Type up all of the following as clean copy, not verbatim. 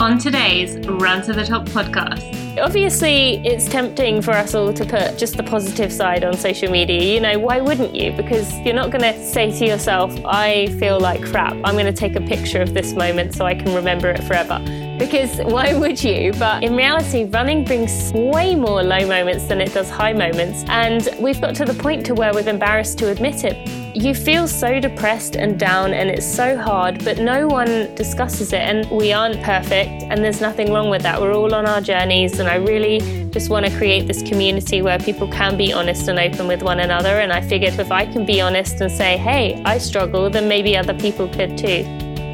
On today's Run to the Top podcast. Obviously, it's tempting for us all to put just the positive side on social media. You know, why wouldn't you? Because you're not going to say to yourself, I feel like crap. I'm going to take a picture of this moment so I can remember it forever. Because why would you? But in reality, running brings way more low moments than it does high moments. And we've got to the point to where we're embarrassed to admit it. You feel so depressed and down and it's so hard, but no one discusses it. And we aren't perfect and there's nothing wrong with that. We're all on our journeys and I really just want to create this community where people can be honest and open with one another. And I figured if I can be honest and say, hey, I struggle, then maybe other people could too.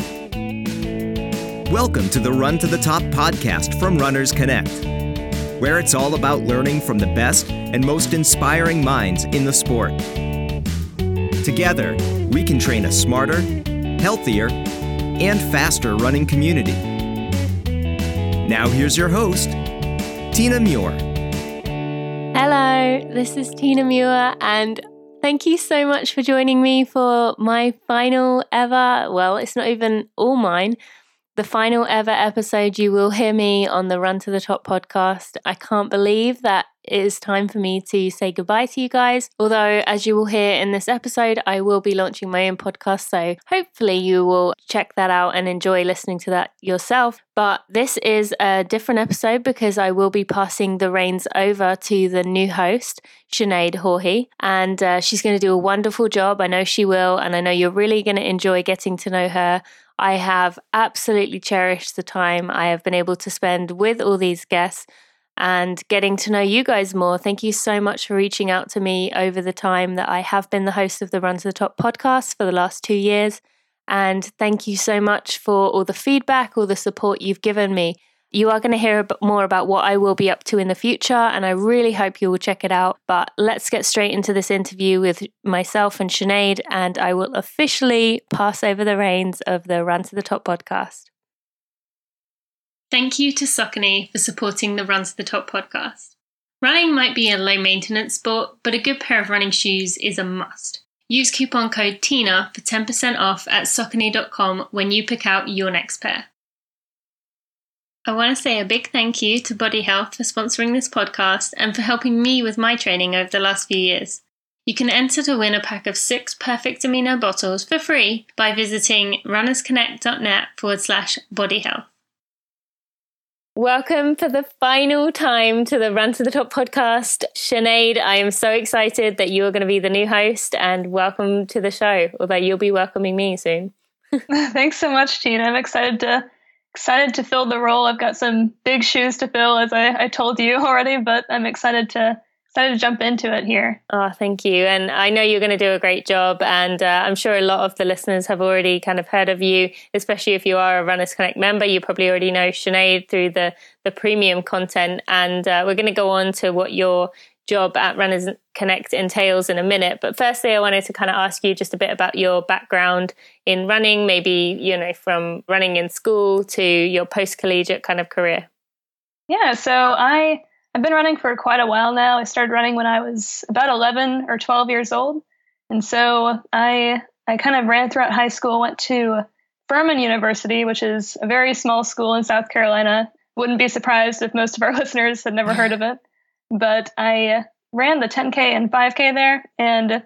Welcome to the Run to the Top podcast from Runners Connect, where it's all about learning from the best and most inspiring minds in the sport. Together, we can train a smarter, healthier, and faster running community. Now here's your host, Tina Muir. Hello, this is Tina Muir, and thank you so much for joining me for my final ever, well, it's not even all mine, the final ever episode you will hear me on the Run to the Top podcast. I can't believe that it is time for me to say goodbye to you guys. Although, as you will hear in this episode, I will be launching my own podcast. So hopefully you will check that out and enjoy listening to that yourself. But this is a different episode because I will be passing the reins over to the new host, Sinead Jorge. And she's going to do a wonderful job. I know she will. And I know you're really going to enjoy getting to know her. I have absolutely cherished the time I have been able to spend with all these guests and getting to know you guys more. Thank you so much for reaching out to me over the time that I have been the host of the Run to the Top podcast for the last 2 years. And thank you so much for all the feedback, all the support you've given me. You are going to hear a bit more about what I will be up to in the future, and I really hope you will check it out. But let's get straight into this interview with myself and Sinead, and I will officially pass over the reins of the Run to the Top podcast. Thank you to Saucony for supporting the Run to the Top podcast. Running might be a low-maintenance sport, but a good pair of running shoes is a must. Use coupon code TINA for 10% off at saucony.com when you pick out your next pair. I want to say a big thank you to Body Health for sponsoring this podcast and for helping me with my training over the last few years. You can enter to win a pack of 6 Perfect Amino bottles for free by visiting runnersconnect.net/bodyhealth. Welcome for the final time to the Run to the Top podcast. Sinead, I am so excited that you're going to be the new host, and welcome to the show, although you'll be welcoming me soon. Thanks so much, Tina. I'm excited to fill the role. I've got some big shoes to fill, as I told you already, but I'm excited to jump into it here. Oh, thank you. And I know you're going to do a great job. And I'm sure a lot of the listeners have already kind of heard of you, especially if you are a Runners Connect member. You probably already know Sinead through the premium content. And we're going to go on to what your job at Runners Connect entails in a minute. But firstly, I wanted to kind of ask you just a bit about your background in running, maybe, you know, from running in school to your post-collegiate kind of career. Yeah, so I've been running for quite a while now. I started running when I was about 11 or 12 years old. And so I kind of ran throughout high school, went to Furman University, which is a very small school in South Carolina. Wouldn't be surprised if most of our listeners had never heard of it. But I ran the 10K and 5K there, and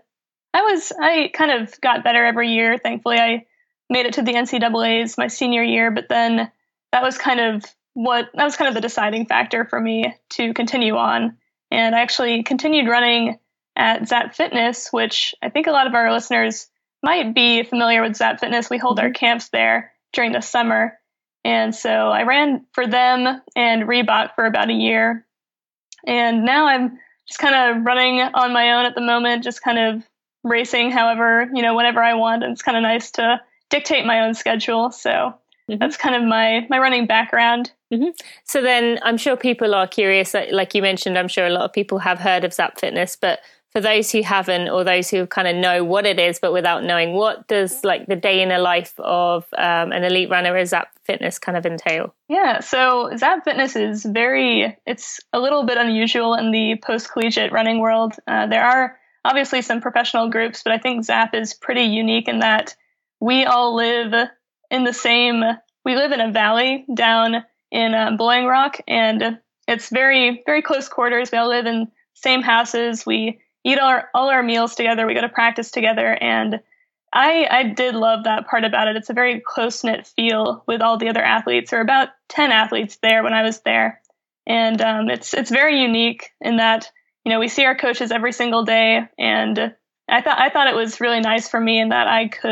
I kind of got better every year. Thankfully, I made it to the NCAAs my senior year, but then that was kind of the deciding factor for me to continue on. And I actually continued running at Zap Fitness, which I think a lot of our listeners might be familiar with Zap Fitness. We hold our camps there during the summer. And so I ran for them and Reebok for about a year. And now I'm just kind of running on my own at the moment, just kind of racing whenever I want. And it's kind of nice to dictate my own schedule. So that's kind of my running background. Mm-hmm. So then I'm sure people are curious, like you mentioned, I'm sure a lot of people have heard of Zap Fitness, but for those who haven't, or those who kind of know what it is, but without knowing, what does like the day in the life of an elite runner at Zap Fitness kind of entail? Yeah, so Zap Fitness is it's a little bit unusual in the post-collegiate running world. There are obviously some professional groups, but I think Zap is pretty unique in that we all live in a valley down in Boiling Rock, and it's very, very close quarters. We all live in same houses. We eat all our meals together. We go to practice together, and I did love that part about it. It's a very close-knit feel with all the other athletes. There were about 10 athletes there when I was there. And it's very unique in that, we see our coaches every single day. And I thought it was really nice for me in that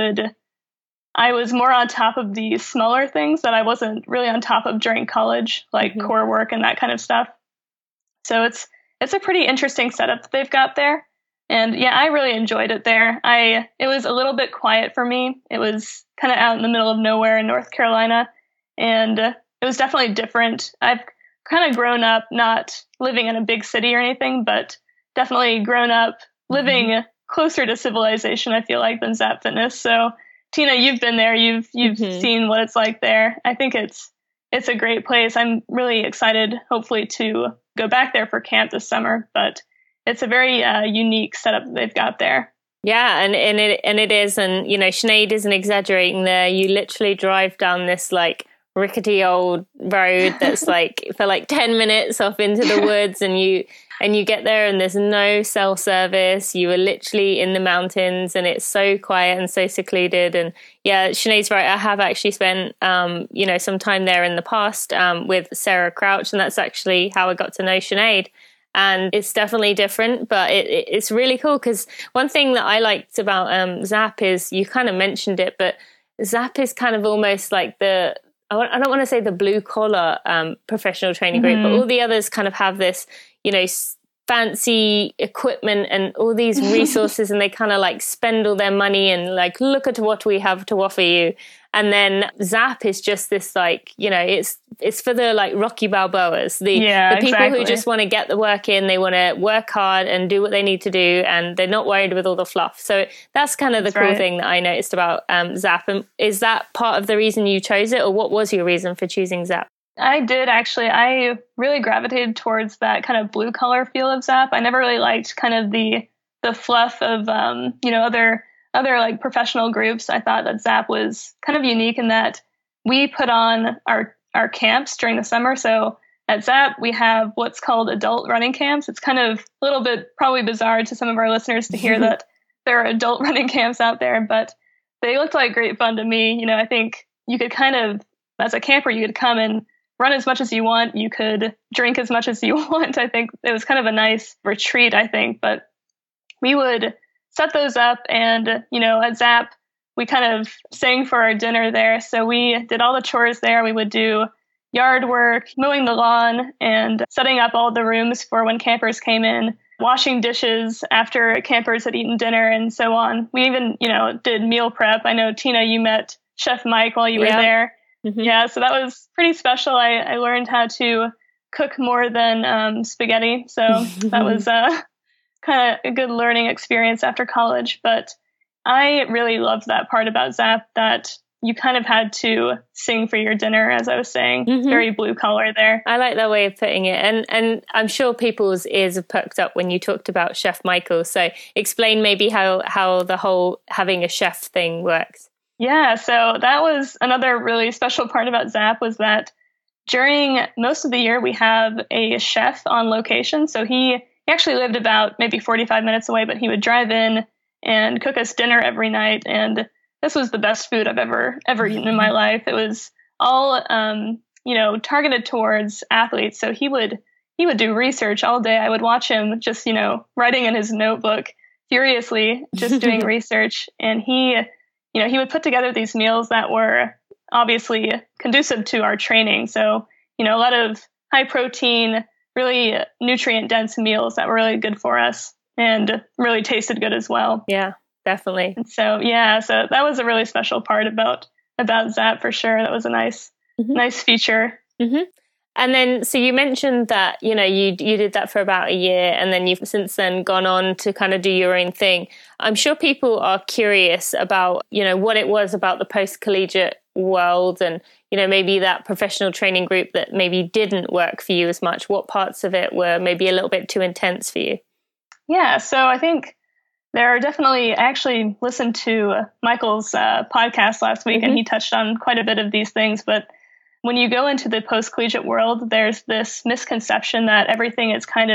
I was more on top of the smaller things that I wasn't really on top of during college, like core work and that kind of stuff. So it's a pretty interesting setup that they've got there. And yeah, I really enjoyed it there. It was a little bit quiet for me. It was kind of out in the middle of nowhere in North Carolina. And it was definitely different. I've kind of grown up not living in a big city or anything, but definitely grown up living closer to civilization, I feel like, than Zap Fitness. So Tina, you've been there. You've seen what it's like there. I think it's a great place. I'm really excited, hopefully, to go back there for camp this summer, but it's a very unique setup that they've got there. Yeah, and it is, and Sinead isn't exaggerating there. You literally drive down this like rickety old road that's like for like 10 minutes off into the woods, and you get there and there's no cell service. You are literally in the mountains, and it's so quiet and so secluded. And yeah, Sinead's right. I have actually spent some time there in the past with Sarah Crouch, and that's actually how I got to know Sinead. And it's definitely different, but it's really cool because one thing that I liked about Zap is, you kind of mentioned it, but Zap is kind of almost like I don't want to say the blue collar professional training group, but all the others kind of have this, fancy equipment and all these resources, and they kind of like spend all their money and like, look at what we have to offer you. And then Zap is just this like, it's for the like Rocky Balboas, the people who just want to get the work in. They want to work hard and do what they need to do, and they're not worried with all the fluff. So that's kind of the cool thing that I noticed about Zap. And is that part of the reason you chose it, or what was your reason for choosing Zap? I did actually. I really gravitated towards that kind of blue collar feel of Zap. I never really liked kind of the fluff of other like professional groups. I thought that Zap was kind of unique in that we put on our camps during the summer. So at Zap, we have what's called adult running camps. It's kind of a little bit probably bizarre to some of our listeners to hear that there are adult running camps out there, but they looked like great fun to me. I think you could kind of, as a camper, you could come and run as much as you want. You could drink as much as you want. I think it was kind of a nice retreat, I think, but we would set those up, and at Zap we kind of sang for our dinner there. So we did all the chores there. We would do yard work, mowing the lawn, and setting up all the rooms for when campers came in, washing dishes after campers had eaten dinner, and so on. We even did meal prep. I know, Tina, you met Chef Mike while you were there. Yeah, so that was pretty special. I learned how to cook more than spaghetti, so that was kind of a good learning experience after college. But I really loved that part about Zap, that you kind of had to sing for your dinner, as I was saying. It's very blue collar there. I like that way of putting it. And I'm sure people's ears have perked up when you talked about Chef Michael. So explain maybe how the whole having a chef thing works. Yeah, so that was another really special part about Zap, was that during most of the year we have a chef on location. So he actually lived about maybe 45 minutes away, but he would drive in and cook us dinner every night. And this was the best food I've ever eaten in my life. It was all, targeted towards athletes. So he would do research all day. I would watch him just, writing in his notebook furiously, just doing research. And he would put together these meals that were obviously conducive to our training. So, a lot of high protein, really nutrient dense meals that were really good for us and really tasted good as well. Yeah, definitely. And so that was a really special part about Zap for sure. That was a nice feature. Mm-hmm. And then, so you mentioned that, you did that for about a year, and then you've since then gone on to kind of do your own thing. I'm sure people are curious about, what it was about the post-collegiate world and, maybe that professional training group that maybe didn't work for you as much. What parts of it were maybe a little bit too intense for you? Yeah, so I think there are definitely, I actually listened to Michael's podcast last week, and he touched on quite a bit of these things, but when you go into the post-collegiate world, there's this misconception that everything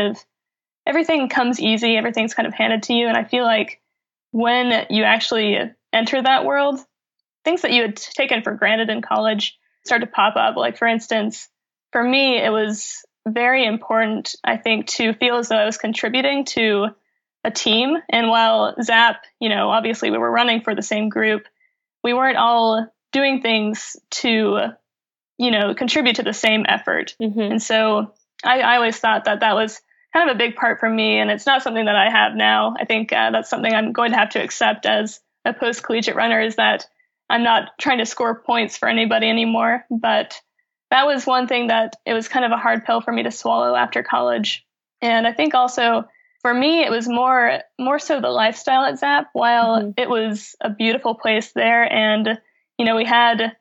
comes easy, everything's kind of handed to you. And I feel like when you actually enter that world, things that you had taken for granted in college start to pop up. Like, for instance, for me, it was very important, I think, to feel as though I was contributing to a team. And while Zap, obviously we were running for the same group, we weren't all doing things to, contribute to the same effort. Mm-hmm. And so I always thought that was kind of a big part for me. And it's not something that I have now. I think that's something I'm going to have to accept as a post-collegiate runner, is that I'm not trying to score points for anybody anymore. But that was one thing that it was kind of a hard pill for me to swallow after college. And I think also for me, it was more so the lifestyle at Zap. While it was a beautiful place there, and we had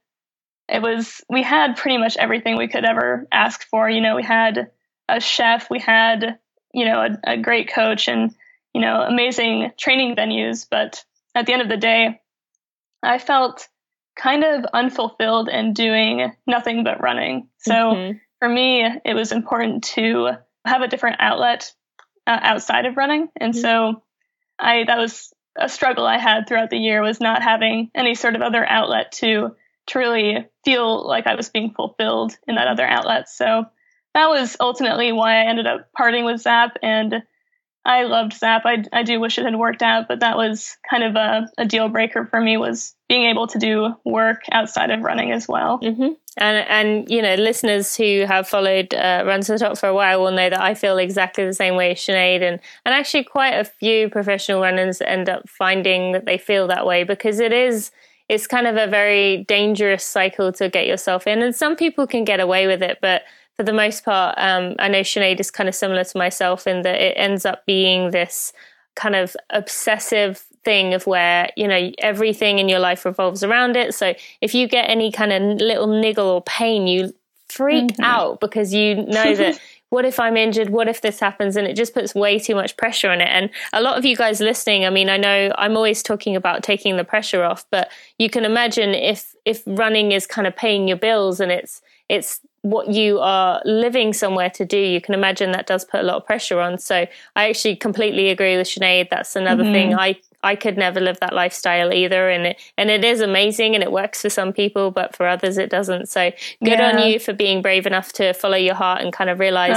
pretty much everything we could ever ask for. We had a chef, we had a great coach, and amazing training venues. But at the end of the day, I felt kind of unfulfilled and doing nothing but running. So for me, it was important to have a different outlet outside of running. And so that was a struggle I had throughout the year, was not having any sort of other outlet to really feel like I was being fulfilled in that other outlet. So that was ultimately why I ended up parting with Zap. And I loved Zap. I do wish it had worked out, but that was kind of a deal breaker for me, was being able to do work outside of running as well. Mm-hmm. And listeners who have followed Run to the Top for a while will know that I feel exactly the same way as Sinead, and actually quite a few professional runners end up finding that they feel that way, because it's kind of a very dangerous cycle to get yourself in. And some people can get away with it, but for the most part, I know Sinead is kind of similar to myself in that it ends up being this kind of obsessive thing of where, everything in your life revolves around it. So if you get any kind of little niggle or pain, you freak out, because you know that, what if I'm injured? What if this happens? And it just puts way too much pressure on it. And a lot of you guys listening, I mean, I know I'm always talking about taking the pressure off, but you can imagine if running is kind of paying your bills and it's what you are living somewhere to do, you can imagine that does put a lot of pressure on. So I actually completely agree with Sinead. That's another thing. I could never live that lifestyle either. And it is amazing and it works for some people, but for others it doesn't. So good on you for being brave enough to follow your heart and kind of realize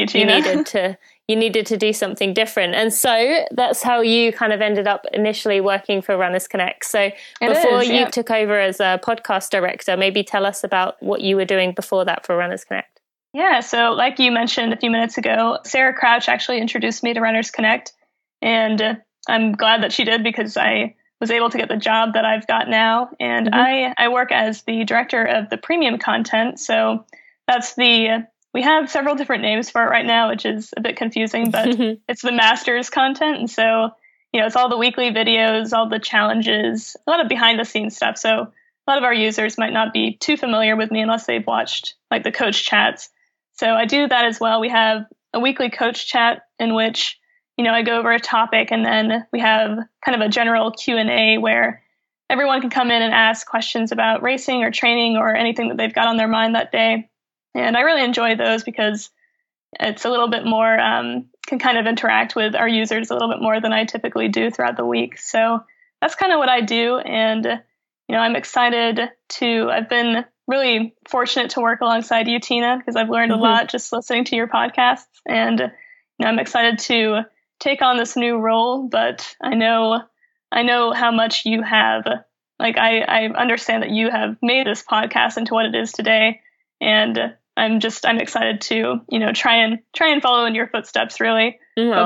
that you needed to do something different. And so that's how you kind of ended up initially working for Runners Connect. So before you took over as a podcast director, maybe tell us about what you were doing before that for Runners Connect. Yeah, so like you mentioned a few minutes ago, Sarah Crouch actually introduced me to Runners Connect, and I'm glad that she did, because I was able to get the job that I've got now. And I work as the director of the premium content. So that's we have several different names for it right now, which is a bit confusing, but it's the masters content. And so, it's all the weekly videos, all the challenges, a lot of behind the scenes stuff. So a lot of our users might not be too familiar with me unless they've watched like the coach chats. So I do that as well. We have a weekly coach chat in which, I go over a topic, and then we have kind of a general Q&A where everyone can come in and ask questions about racing or training or anything that they've got on their mind that day. And I really enjoy those because it's a little bit more, can kind of interact with our users a little bit more than I typically do throughout the week. So that's kind of what I do. And, I'm excited I've been really fortunate to work alongside you, Tina, because I've learned a lot just listening to your podcasts. And, I'm excited to take on this new role, but I know how much you have, like, I understand that you have made this podcast into what it is today. And I'm excited to, try and follow in your footsteps, really.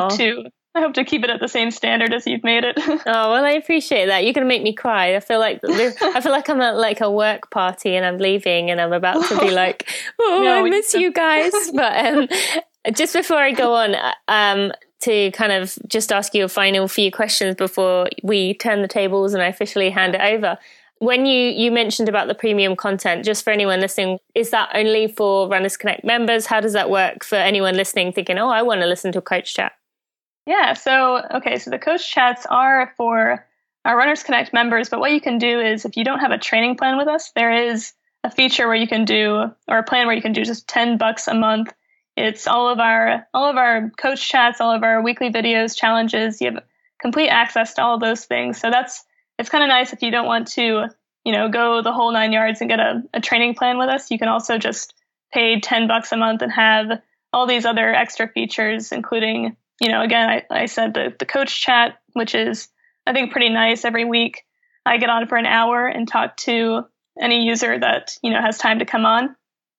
I hope to keep it at the same standard as you've made it. Oh, well, I appreciate that. You're going to make me cry. I feel like I'm at like a work party and I'm leaving and I'm about to be like, I miss you guys. But just before I go on, to kind of just ask you a final few questions before we turn the tables and I officially hand it over. When you mentioned about the premium content, just for anyone listening, is that only for Runners Connect members? How does that work for anyone listening thinking, I want to listen to a coach chat? Yeah, so the coach chats are for our Runners Connect members, but what you can do is if you don't have a training plan with us, there is a feature where you can do, or a plan where you can do just $10 a month. It's all of our coach chats, all of our weekly videos, challenges. You have complete access to all those things. So it's kind of nice if you don't want to, go the whole 9 yards and get a training plan with us. You can also just pay $10 a month and have all these other extra features, including, again, I said the coach chat, which is, I think, pretty nice. Every week I get on for an hour and talk to any user that, has time to come on.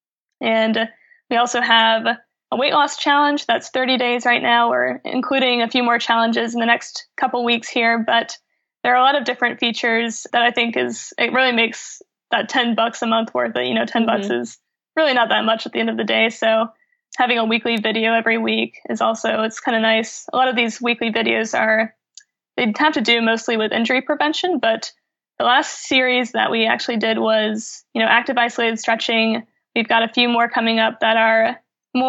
And we also have a weight loss challenge that's 30 days right now. We're including a few more challenges in the next couple weeks here, but there are a lot of different features that I think it really makes that $10 a month worth it. $10 is really not that much at the end of the day. So having a weekly video every week is also, it's kind of nice. A lot of these weekly videos they have to do mostly with injury prevention, but the last series that we actually did was, active isolated stretching. We've got a few more coming up that are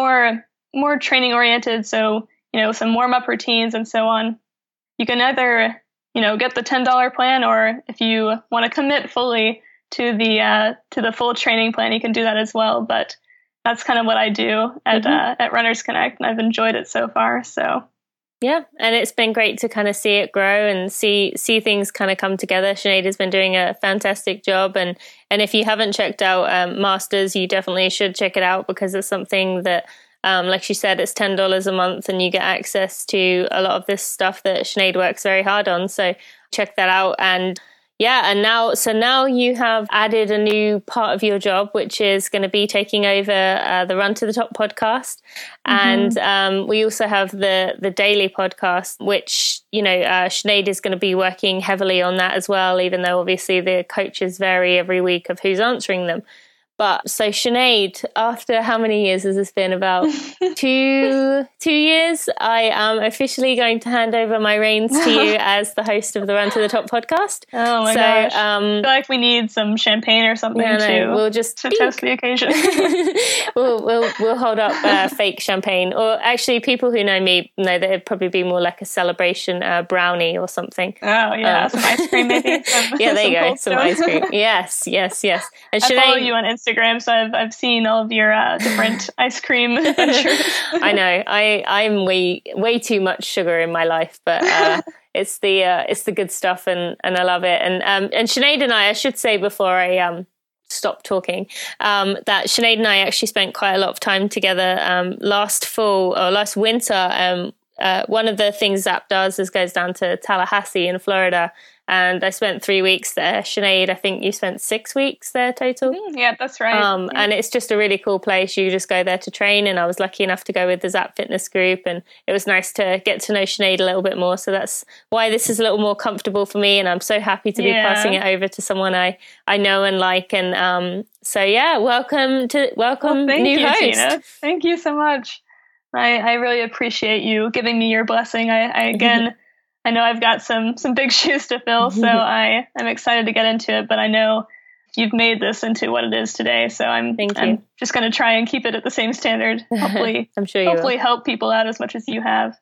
more training oriented. So, some warm up routines and so on. You can either, get the $10 plan, or if you want to commit fully to the full training plan, you can do that as well. But that's kind of what I do at Runners Connect, and I've enjoyed it so far. So. Yeah, and it's been great to kind of see it grow and see things kind of come together. Sinead has been doing a fantastic job, and if you haven't checked out Masters, you definitely should check it out, because it's something that, like she said, it's $10 a month, and you get access to a lot of this stuff that Sinead works very hard on. So check that out. And yeah, and now you have added a new part of your job, which is going to be taking over the Run to the Top podcast. And we also have the daily podcast, which, Sinead is going to be working heavily on that as well, even though obviously the coaches vary every week of who's answering them. But so Sinead, after how many years has this been? About 2 years, I am officially going to hand over my reins to you as the host of the Run to the Top podcast. Oh my gosh. I feel like we need some champagne or something we'll just to toast the occasion. we'll hold up fake champagne. Or actually, people who know me know that it'd probably be more like a celebration brownie or something. Oh yeah, some ice cream maybe. Yeah, there you go. Some ice cream. Yes. And I follow you on Instagram, so I've seen all of your different ice cream adventures. I know I'm way too much sugar in my life, but it's the good stuff, and I love it. And Sinead and I should say before I stop talking, that Sinead and I actually spent quite a lot of time together last winter. One of the things Zap does is goes down to Tallahassee in Florida, and I spent 3 weeks there. Sinead, I think you spent 6 weeks there total. Yeah, that's right. And it's just a really cool place. You just go there to train, and I was lucky enough to go with the Zap Fitness group, and it was nice to get to know Sinead a little bit more. So that's why this is a little more comfortable for me, and I'm so happy to be passing it over to someone I know and like. And so yeah, welcome new host. Tina. Thank you so much. I really appreciate you giving me your blessing. I again, I know I've got some big shoes to fill, so I'm excited to get into it. But I know you've made this into what it is today, so I'm just going to try and keep it at the same standard. Hopefully, I'm sure you will help people out as much as you have.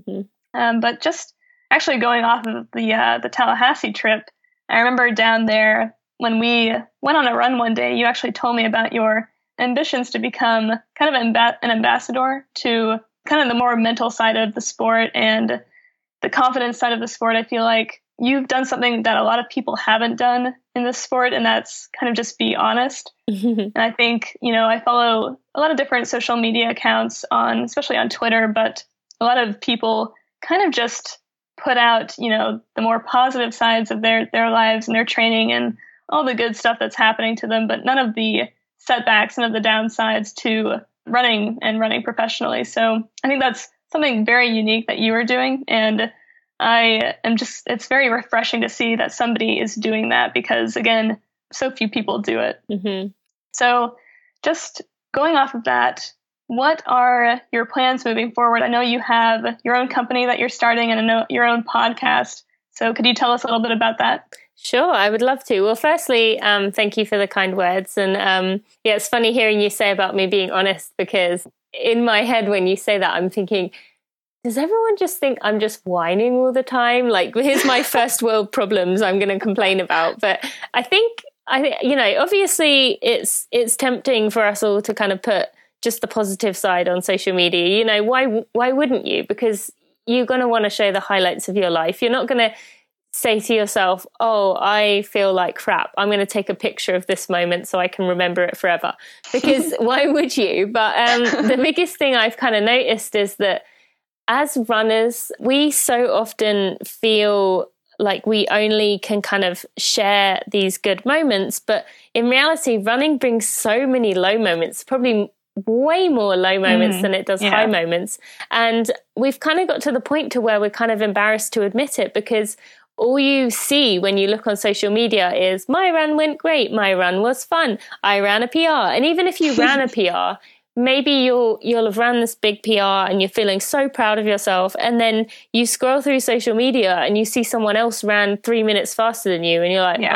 But just actually going off of the Tallahassee trip, I remember down there when we went on a run one day, you actually told me about your ambitions to become kind of an ambassador to kind of the more mental side of the sport and the confidence side of the sport. I feel like you've done something that a lot of people haven't done in this sport, and that's kind of just be honest. And I think, I follow a lot of different social media accounts especially on Twitter, but a lot of people kind of just put out, the more positive sides of their lives and their training and all the good stuff that's happening to them, but none of the setbacks, none of the downsides to running and running professionally. So I think that's something very unique that you are doing. And it's very refreshing to see that somebody is doing that, because again, so few people do it. So just going off of that, what are your plans moving forward? I know you have your own company that you're starting and I know your own podcast. So could you tell us a little bit about that? Sure, I would love to. Well, firstly, thank you for the kind words. And it's funny hearing you say about me being honest, because in my head, when you say that, I'm thinking, does everyone just think I'm just whining all the time? Like, here's my first world problems I'm going to complain about. But I think I think, obviously it's tempting for us all to kind of put just the positive side on social media. Why wouldn't you? Because you're going to want to show the highlights of your life. You're not going to say to yourself, oh, I feel like crap, I'm going to take a picture of this moment so I can remember it forever. Because why would you? But the biggest thing I've kind of noticed is that as runners, we so often feel like we only can kind of share these good moments. But in reality, running brings so many low moments, probably way more low moments than it does high moments. And we've kind of got to the point to where we're kind of embarrassed to admit it, because all you see when you look on social media is my run went great, my run was fun, I ran a PR. And even if you ran a PR, maybe you'll have run this big PR and you're feeling so proud of yourself, and then you scroll through social media and you see someone else ran 3 minutes faster than you, and you're like,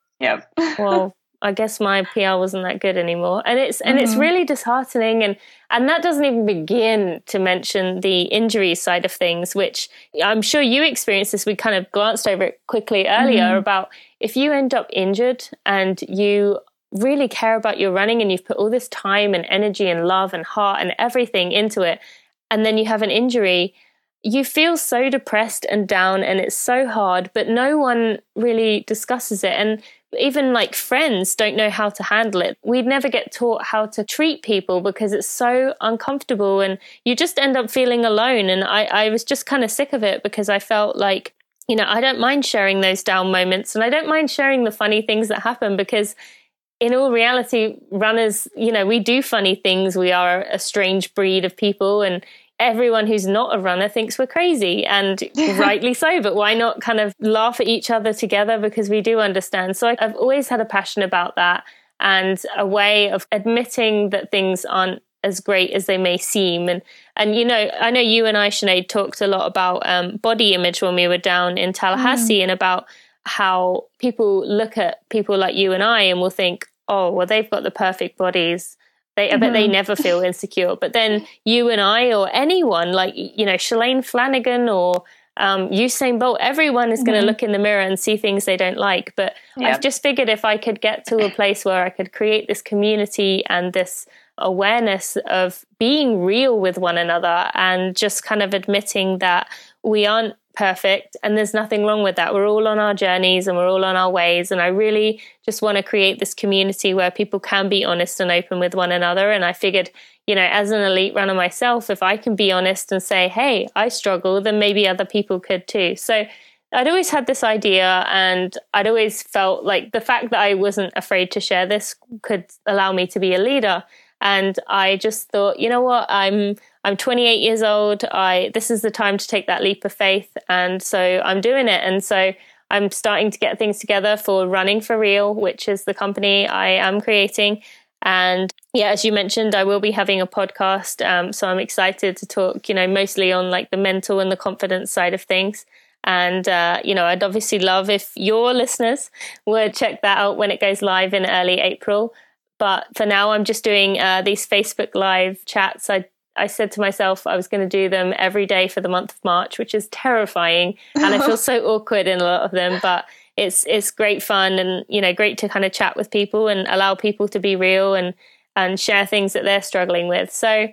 well, I guess my PR wasn't that good anymore. And it's really disheartening. And that doesn't even begin to mention the injury side of things, which I'm sure you experienced this. We kind of glanced over it quickly earlier about if you end up injured and you really care about your running and you've put all this time and energy and love and heart and everything into it, and then you have an injury, you feel so depressed and down, and it's so hard, but no one really discusses it. And even like friends don't know how to handle it. We'd never get taught how to treat people because it's so uncomfortable, and you just end up feeling alone. And I was just kind of sick of it, because I felt like, I don't mind sharing those down moments, and I don't mind sharing the funny things that happen, because in all reality, runners, we do funny things. We are a strange breed of people, and everyone who's not a runner thinks we're crazy, and rightly so. But why not kind of laugh at each other together, because we do understand. So I've always had a passion about that, and a way of admitting that things aren't as great as they may seem. And I know you and I, Sinead, talked a lot about body image when we were down in Tallahassee, and about how people look at people like you and I and will think, oh, well, they've got the perfect bodies. I bet they never feel insecure. But then you and I, or anyone like, Shalane Flanagan or Usain Bolt, everyone is going to look in the mirror and see things they don't like. But I've just figured if I could get to a place where I could create this community and this awareness of being real with one another, and just kind of admitting that we aren't perfect and there's nothing wrong with that. We're all on our journeys and we're all on our ways. And I really just want to create this community where people can be honest and open with one another. And I figured, as an elite runner myself, if I can be honest and say, hey, I struggle, then maybe other people could too. So I'd always had this idea, and I'd always felt like the fact that I wasn't afraid to share this could allow me to be a leader. And I just thought, you know what, I'm 28 years old. This is the time to take that leap of faith. And so I'm doing it. And so I'm starting to get things together for Running for Real, which is the company I am creating. And as you mentioned, I will be having a podcast. So I'm excited to talk, mostly on like the mental and the confidence side of things. And, I'd obviously love if your listeners would check that out when it goes live in early April. But for now, I'm just doing these Facebook Live chats. I said to myself I was going to do them every day for the month of March, which is terrifying. And I feel so awkward in a lot of them. But it's great fun, and, great to kind of chat with people and allow people to be real and share things that they're struggling with. So,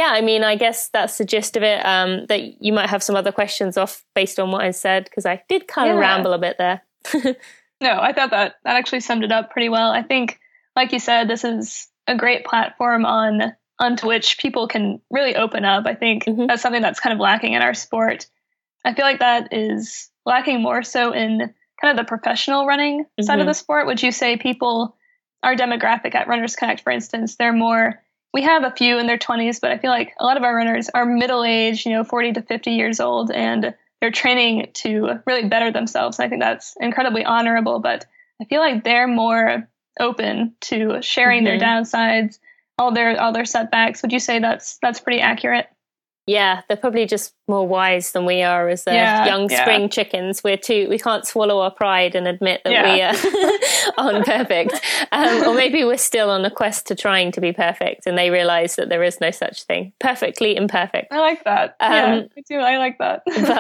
I guess that's the gist of it. That you might have some other questions off based on what I said, because I did kind of ramble a bit there. No, I thought that actually summed it up pretty well. I think, like you said, this is a great platform onto which people can really open up. I think that's something that's kind of lacking in our sport. I feel like that is lacking more so in kind of the professional running side of the sport. Would you say people, our demographic at Runners Connect, for instance, we have a few in their 20s, but I feel like a lot of our runners are middle-aged, 40 to 50 years old, and they're training to really better themselves. And I think that's incredibly honorable, but I feel like they're more open to sharing their downsides, all their setbacks. Would you say that's pretty accurate? Yeah, they're probably just more wise than we are as young spring chickens. We can't swallow our pride and admit that we aren't perfect. Or maybe we're still on a quest to trying to be perfect, and they realize that there is no such thing. Perfectly imperfect. I like that. Me too. I like that. But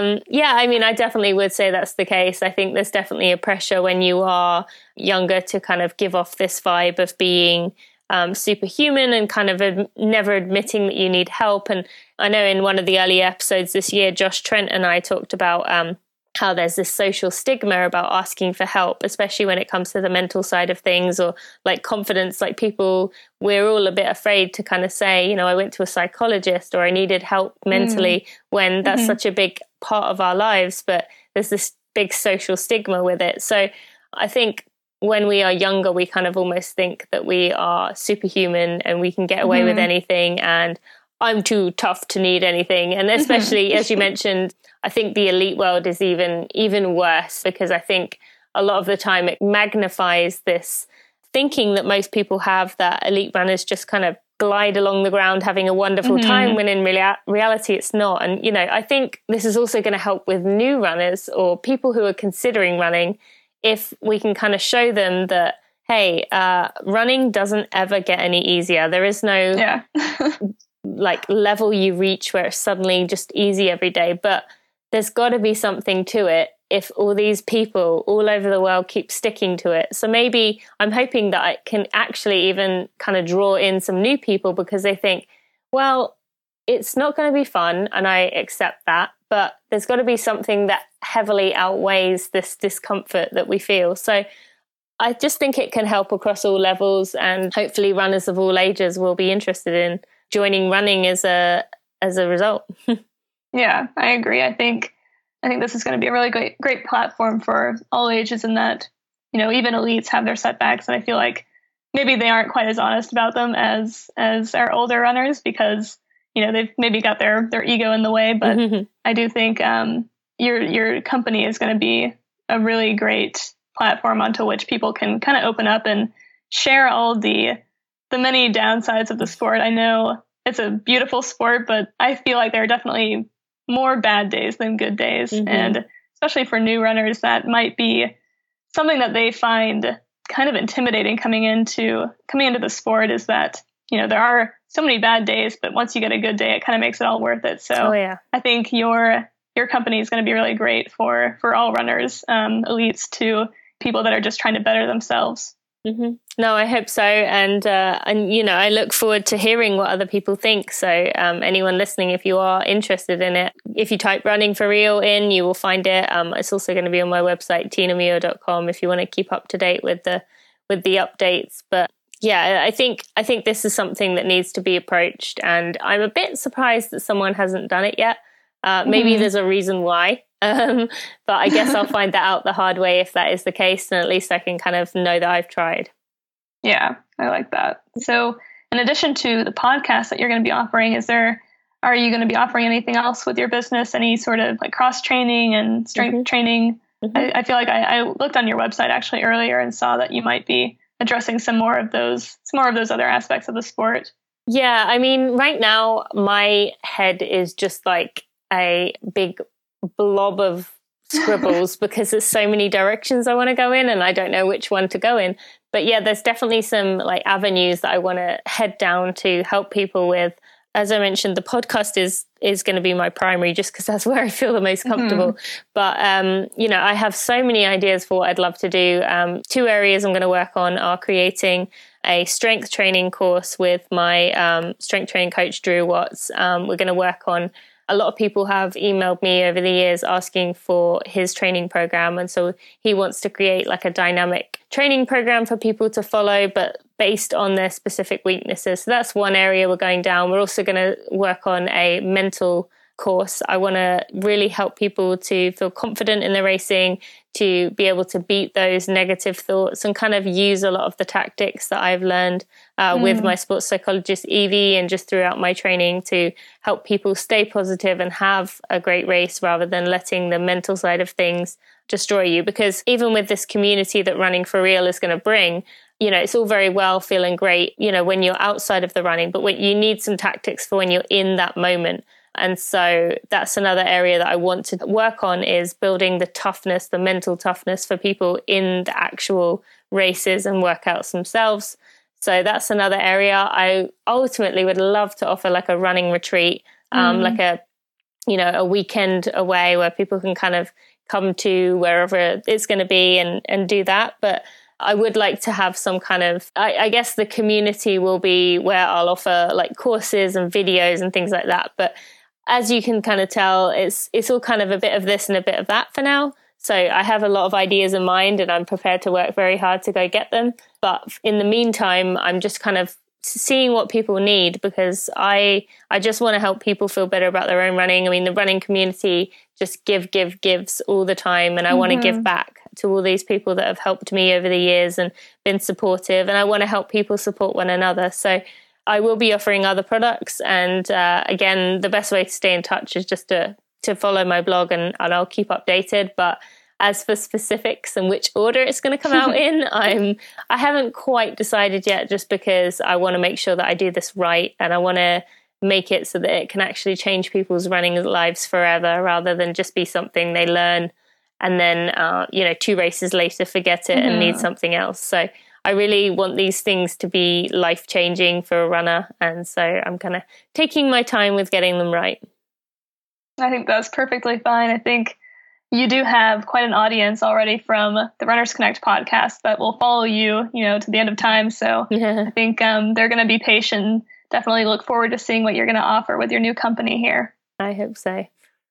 I mean, I definitely would say that's the case. I think there's definitely a pressure when you are younger to kind of give off this vibe of being superhuman and kind of never admitting that you need help. And I know in one of the early episodes this year, Josh Trent and I talked about how there's this social stigma about asking for help, especially when it comes to the mental side of things, or like confidence. Like we're all a bit afraid to kind of say, I went to a psychologist or I needed help mentally, when that's such a big part of our lives. But there's this big social stigma with it. So I think when we are younger, we kind of almost think that we are superhuman and we can get away with anything, and I'm too tough to need anything. And especially, as you mentioned, I think the elite world is even worse, because I think a lot of the time it magnifies this thinking that most people have, that elite runners just kind of glide along the ground having a wonderful time, when in reality it's not. And, I think this is also going to help with new runners or people who are considering running, if we can kind of show them that, hey, running doesn't ever get any easier. There is no like level you reach where it's suddenly just easy every day. But there's got to be something to it if all these people all over the world keep sticking to it. So maybe I'm hoping that I can actually even kind of draw in some new people, because they think, well, it's not going to be fun, and I accept that, but there's got to be something that heavily outweighs this discomfort that we feel. So I just think it can help across all levels, and hopefully runners of all ages will be interested in joining running as a result. Yeah, I agree. I think this is going to be a really great platform for all ages, in that, even elites have their setbacks, and I feel like maybe they aren't quite as honest about them as our older runners, because they've maybe got their ego in the way. But I do think your company is going to be a really great platform onto which people can kind of open up and share all the many downsides of the sport. I know it's a beautiful sport, but I feel like there are definitely more bad days than good days. And especially for new runners, that might be something that they find kind of intimidating coming into the sport, is that, there are so many bad days, but once you get a good day, it kind of makes it all worth it. So I think your company is going to be really great for all runners, elites to people that are just trying to better themselves. No, I hope so. And I look forward to hearing what other people think. So anyone listening, if you are interested in it, if you type Running for Real in, you will find it. It's also going to be on my website, tinamio.com, if you want to keep up to date with the updates. But yeah, I think this is something that needs to be approached, and I'm a bit surprised that someone hasn't done it yet. Maybe there's a reason why. But I guess I'll find that out the hard way if that is the case, and at least I can kind of know that I've tried. Yeah, I like that. So in addition to the podcast that you're going to be offering, are you going to be offering anything else with your business? Any sort of like cross training and strength training? I feel like I looked on your website actually earlier and saw that you might be addressing some more of those other aspects of the sport. Yeah, I mean, right now my head is just like a big blob of scribbles because there's so many directions I want to go in and I don't know which one to go in. But yeah, there's definitely some like avenues that I want to head down to help people with. As I mentioned, the podcast is going to be my primary just because that's where I feel the most comfortable. But, I have so many ideas for what I'd love to do. 2 areas I'm going to work on are creating a strength training course with my strength training coach, Drew Watts. We're going to work on, a lot of people have emailed me over the years asking for his training program. And so he wants to create like a dynamic training program for people to follow, but based on their specific weaknesses. So that's one area we're going down. We're also going to work on a mental course. I want to really help people to feel confident in their racing, to be able to beat those negative thoughts and kind of use a lot of the tactics that I've learned with my sports psychologist, Evie, and just throughout my training to help people stay positive and have a great race rather than letting the mental side of things destroy you. Because even with this community that Running for Real is going to bring, it's all very well feeling great, when you're outside of the running, but when you need some tactics for when you're in that moment. And so that's another area that I want to work on, is building the toughness, the mental toughness for people in the actual races and workouts themselves. So that's another area. I ultimately would love to offer like a running retreat, like a weekend away where people can kind of come to wherever it's going to be and do that. But I would like to have some kind of, I guess the community will be where I'll offer like courses and videos and things like that. But as you can kind of tell, it's all kind of a bit of this and a bit of that for now. So I have a lot of ideas in mind and I'm prepared to work very hard to go get them. But in the meantime, I'm just kind of seeing what people need, because I just want to help people feel better about their own running. I mean, the running community just gives all the time. And I want to give back to all these people that have helped me over the years and been supportive. And I want to help people support one another. So I will be offering other products. And again, the best way to stay in touch is just to follow my blog and I'll keep updated. But as for specifics and which order it's going to come out in, I haven't quite decided yet, just because I want to make sure that I do this right. And I want to make it so that it can actually change people's running lives forever, rather than just be something they learn and then, 2 races later forget it and need something else. So I really want these things to be life-changing for a runner. And so I'm kind of taking my time with getting them right. I think that's perfectly fine. I think you do have quite an audience already from the Runners Connect podcast that will follow you, to the end of time. So I think they're going to be patient. Definitely look forward to seeing what you're going to offer with your new company here. I hope so.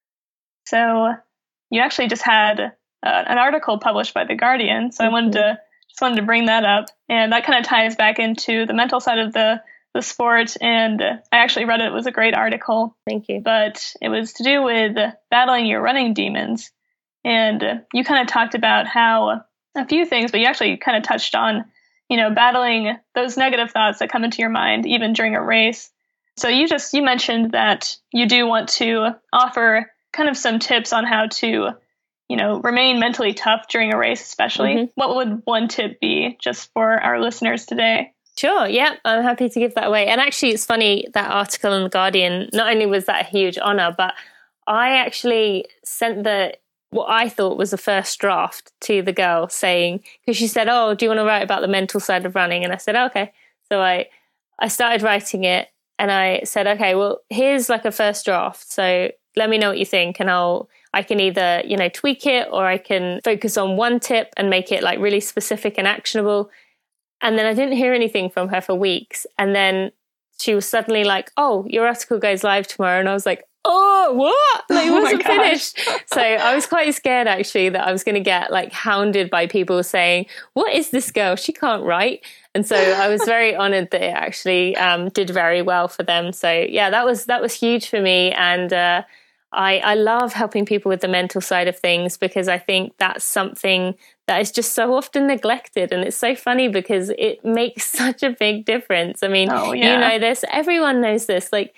So you actually just had an article published by The Guardian. So I wanted to bring that up. And that kind of ties back into the mental side of the sport. And I actually read it. It was a great article. Thank you. But it was to do with battling your running demons. And you kind of talked about how a few things, but you actually kind of touched on, battling those negative thoughts that come into your mind, even during a race. So you mentioned that you do want to offer kind of some tips on how to, remain mentally tough during a race, especially. What would one tip be just for our listeners today? Sure. Yeah, I'm happy to give that away. And actually, it's funny, that article in The Guardian, not only was that a huge honor, but I actually sent what I thought was the first draft to the girl, saying, because she said, "Oh, do you want to write about the mental side of running?" And I said, "Okay." So I started writing it, and I said, "Okay, well, here's like a first draft. So let me know what you think, and I can either, tweak it, or I can focus on one tip and make it like really specific and actionable." And then I didn't hear anything from her for weeks. And then she was suddenly like, "Oh, your article goes live tomorrow." And I was like, "Oh, what?" Like, it wasn't finished. So I was quite scared, actually, that I was going to get like hounded by people saying, "What is this girl? She can't write." And so I was very honored that it actually did very well for them. So yeah, that was huge for me. And I love helping people with the mental side of things, because I think that's something that is just so often neglected. And it's so funny because it makes such a big difference. I mean, you know this, everyone knows this. Like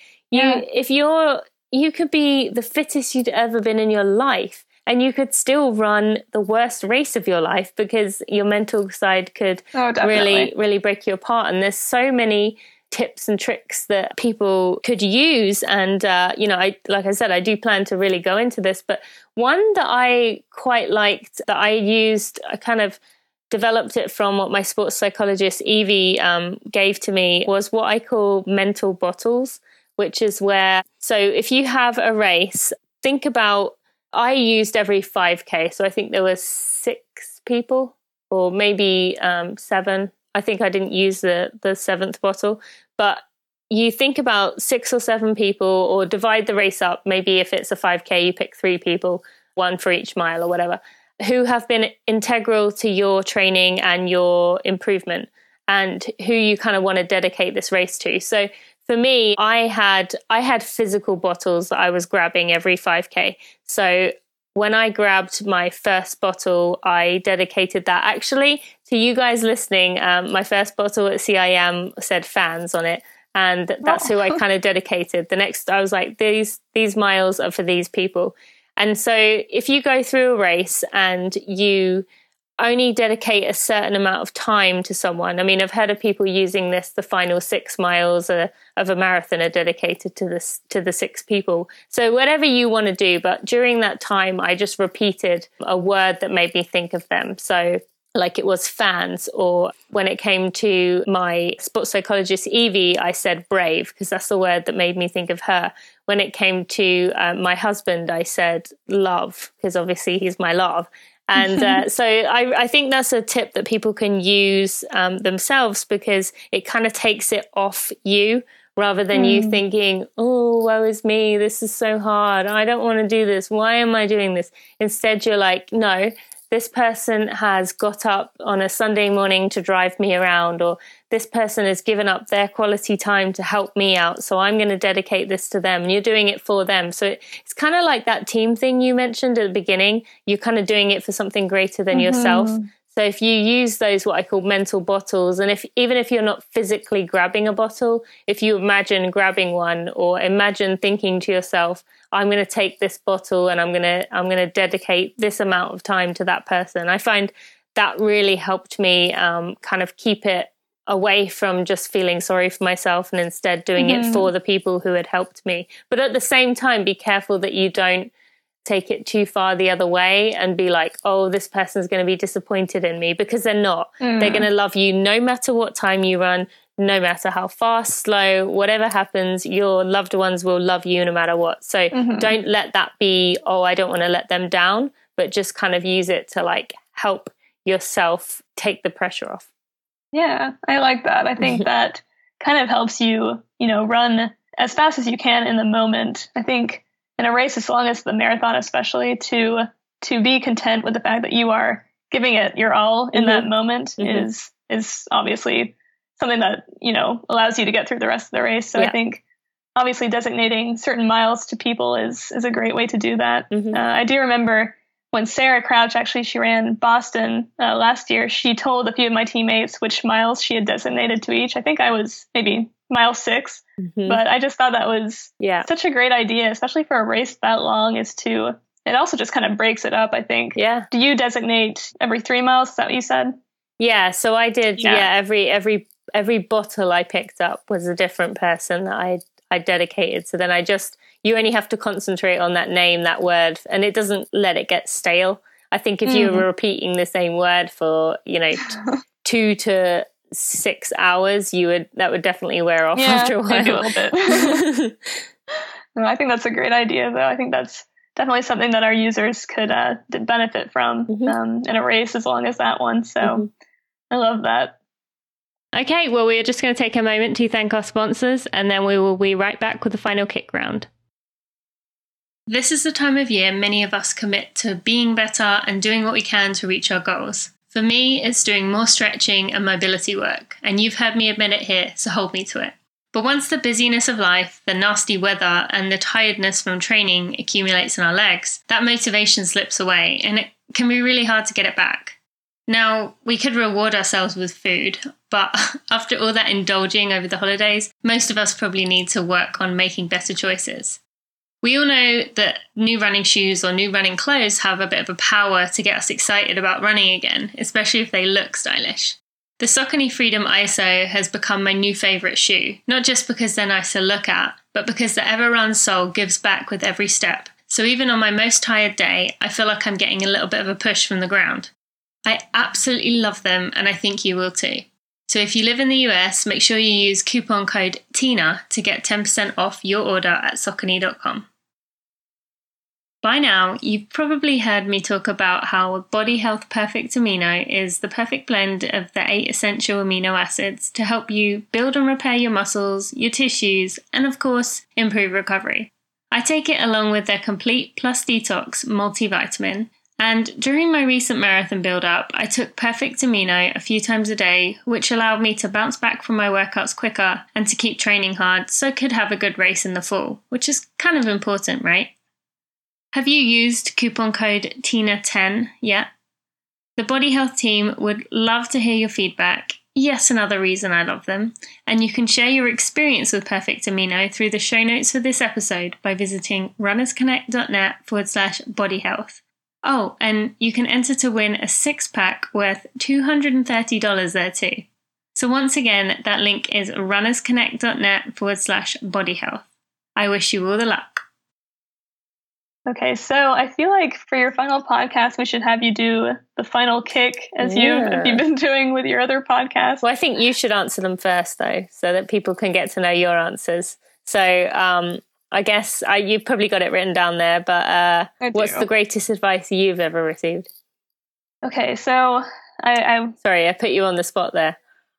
you could be the fittest you'd ever been in your life, and you could still run the worst race of your life because your mental side could really, really break you apart. And there's so many tips and tricks that people could use. And, like I said, I do plan to really go into this, but one that I quite liked that I used, I kind of developed it from what my sports psychologist, Evie, gave to me, was what I call mental bottles, which is where, so if you have a race, think about, I used every 5K. So I think there were 6 people, or maybe 7. I think I didn't use the 7th bottle, but you think about 6 or 7 people, or divide the race up. Maybe if it's a 5K, you pick 3 people, 1 for each mile or whatever, who have been integral to your training and your improvement, and who you kind of want to dedicate this race to. So for me, I had physical bottles that I was grabbing every 5K. So when I grabbed my first bottle, I dedicated that actually to you guys listening. My first bottle at CIM said fans on it. And that's who I kind of dedicated. The next, I was like, these miles are for these people. And so if you go through a race and only dedicate a certain amount of time to someone. I mean, I've heard of people using this, the final 6 miles of a marathon are dedicated to the 6 people. So whatever you want to do, but during that time, I just repeated a word that made me think of them. So like it was fans, or when it came to my sports psychologist, Evie, I said brave, because that's the word that made me think of her. When it came to my husband, I said love, because obviously he's my love. And so I think that's a tip that people can use themselves, because it kind of takes it off you, rather than you thinking, oh, woe is me, this is so hard, I don't want to do this, why am I doing this? Instead, you're like, no, this person has got up on a Sunday morning to drive me around, or this person has given up their quality time to help me out, so I'm going to dedicate this to them. And you're doing it for them. So it's kind of like that team thing you mentioned at the beginning. You're kind of doing it for something greater than yourself. So if you use those, what I call mental bottles, and even if you're not physically grabbing a bottle, if you imagine grabbing one, or imagine thinking to yourself, I'm going to take this bottle and I'm going to dedicate this amount of time to that person. I find that really helped me kind of keep it away from just feeling sorry for myself, and instead doing it for the people who had helped me. But at the same time, be careful that you don't take it too far the other way and be like, oh, this person's going to be disappointed in me, because they're not. They're going to love you no matter what time you run, no matter how fast, slow, whatever happens, your loved ones will love you no matter what. So don't let that be, oh, I don't want to let them down, but just kind of use it to like help yourself take the pressure off. Yeah, I like that. I think that kind of helps you, run as fast as you can in the moment. I think in a race as long as the marathon, especially, to be content with the fact that you are giving it your all in that moment is obviously something that, allows you to get through the rest of the race. So I think obviously designating certain miles to people is a great way to do that. I do remember when Sarah Crouch, actually, she ran Boston last year, she told a few of my teammates which miles she had designated to each. I think I was maybe mile 6, but I just thought that was such a great idea, especially for a race that long, it also just kind of breaks it up, I think. Yeah. Do you designate every 3 miles? Is that what you said? Yeah. So I did. Every bottle I picked up was a different person that I dedicated. So then you only have to concentrate on that name, that word, and it doesn't let it get stale. I think if you were repeating the same word for, 2 to 6 hours, that would definitely wear off after a while. Maybe a little bit. No, I think that's a great idea, though. I think that's definitely something that our users could benefit from in a race as long as that one. So I love that. Okay, well, we're just going to take a moment to thank our sponsors, and then we will be right back with the final kick round. This is the time of year many of us commit to being better and doing what we can to reach our goals. For me, it's doing more stretching and mobility work, and you've heard me admit it here, so hold me to it. But once the busyness of life, the nasty weather, and the tiredness from training accumulates in our legs, that motivation slips away, and it can be really hard to get it back. Now, we could reward ourselves with food, but after all that indulging over the holidays, most of us probably need to work on making better choices. We all know that new running shoes or new running clothes have a bit of a power to get us excited about running again, especially if they look stylish. The Saucony Freedom ISO has become my new favourite shoe, not just because they're nice to look at, but because the Everrun sole gives back with every step. So even on my most tired day, I feel like I'm getting a little bit of a push from the ground. I absolutely love them, and I think you will too. So if you live in the US, make sure you use coupon code TINA to get 10% off your order at Saucony.com. By now, you've probably heard me talk about how Body Health Perfect Amino is the perfect blend of the 8 essential amino acids to help you build and repair your muscles, your tissues, and of course, improve recovery. I take it along with their Complete Plus Detox multivitamin, and during my recent marathon build-up, I took Perfect Amino a few times a day, which allowed me to bounce back from my workouts quicker and to keep training hard so I could have a good race in the fall, which is kind of important, right? Have you used coupon code TINA10 yet? The Body Health team would love to hear your feedback. Yes, another reason I love them. And you can share your experience with Perfect Amino through the show notes for this episode by visiting runnersconnect.net/bodyhealth. Oh, and you can enter to win a 6-pack worth $230 there too. So once again, that link is runnersconnect.net/bodyhealth. I wish you all the luck. Okay, so I feel like for your final podcast, we should have you do the final kick as you've been doing with your other podcast. Well, I think you should answer them first, though, so that people can get to know your answers. So I guess you've probably got it written down there, but what's the greatest advice you've ever received? Okay, so I Sorry, I put you on the spot there.